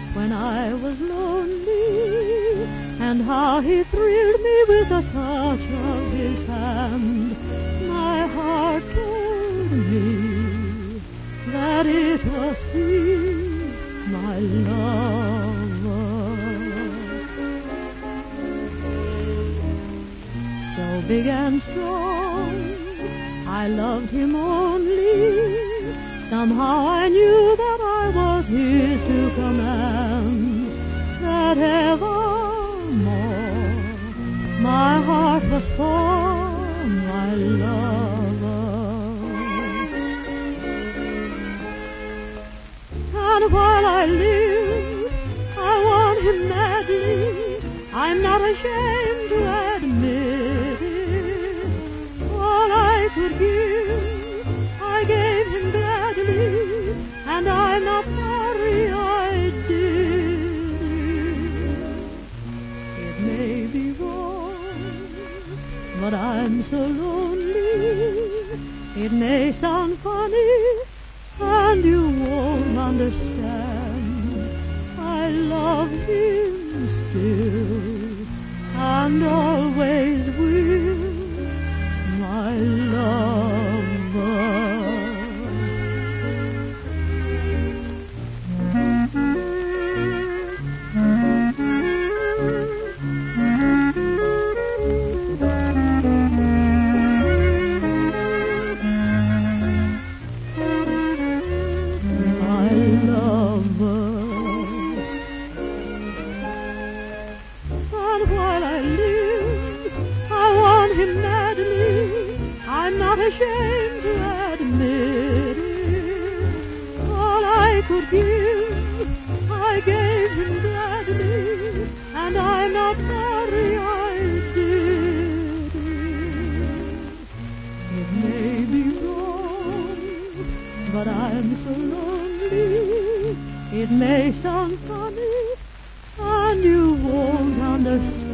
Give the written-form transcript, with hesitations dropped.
when I was lonely, and how he thrilled me with the touch of his hand. My heart told me that it was he, my lover. So big and strong, I loved him only. Somehow I knew that I was his to command, that evermore my heart was for my lover. And while I live, I want him madly. I'm not ashamed to admit it. All I could give, I gave him gladly, and I'm not sorry I did it. It may be wrong, but I'm so lonely. It may sound funny, and you won't understand. I love him still, and always will, my lover. I'm not ashamed to admit it. All I could give, I gave him gladly, and I'm not sorry I did it. It may be wrong, but I'm so lonely. It may sound funny, and you won't understand.